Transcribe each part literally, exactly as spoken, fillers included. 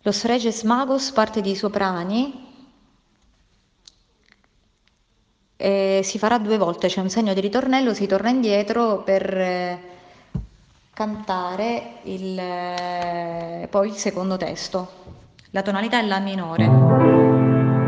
Los Reyes Magos parte di soprani e si farà due volte, c'è un segno di ritornello, si torna indietro per eh, cantare il, eh, poi il secondo testo. La tonalità è la minore.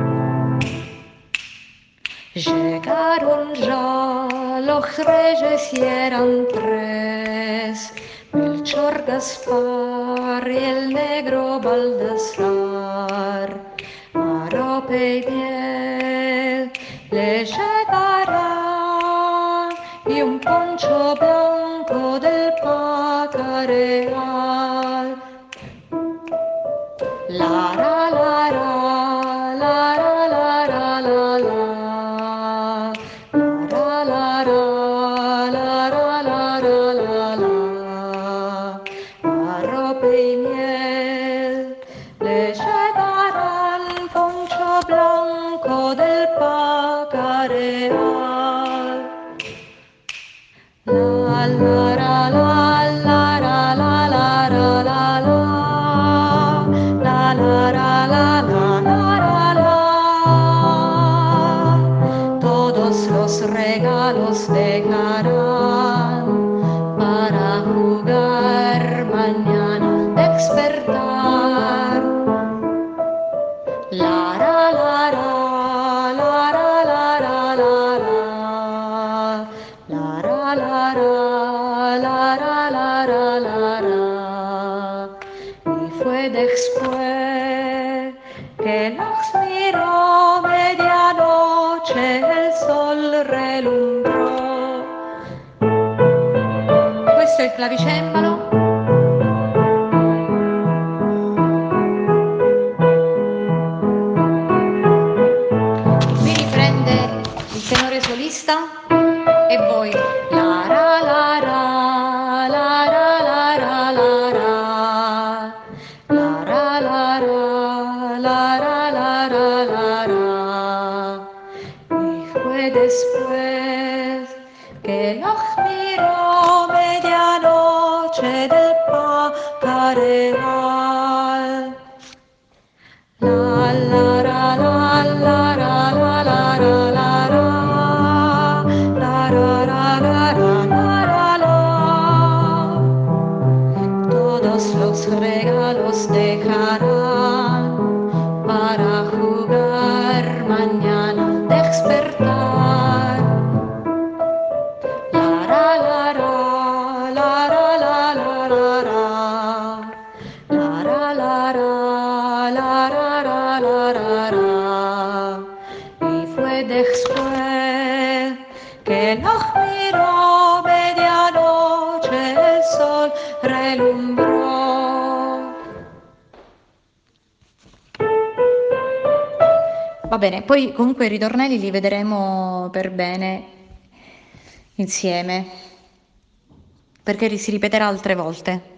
Llegaron ya los reyes y eran tres, Melchor, Gaspar y el negro Baldassar. Arope y miel le llegará y un poncho blanco del pacareal. La la la la la la la la la la. La la la la la la la la la. Arrope y miel le llegarán poncho blanco del pacareal. La la la la la la la la la la la. La la la la la la la la. Todos los regalos dejarán para jugar mañana al despertar. La la la la la la la la la la. La la la la la la la la la. Y fue después que los miró medianoche el sol relumbrò. Questo è il clavicembalo. Qui riprende il tenore solista e voi la ra la ra la ra la ra la ra la ra la ra la ra la ra la ra. Y fue después que los miró medianoche del pacareal. La la la la la la la la la la la. La la la la la la la. Todos los regalos dejarán para jugar mañana al despertar. La la la la la la la la la la. La la la la la la la la la la. Y fue después que nos miró medianoche el sol relumbró. Va bene, poi comunque i ritornelli li vedremo per bene insieme, perché si ripeterà altre volte.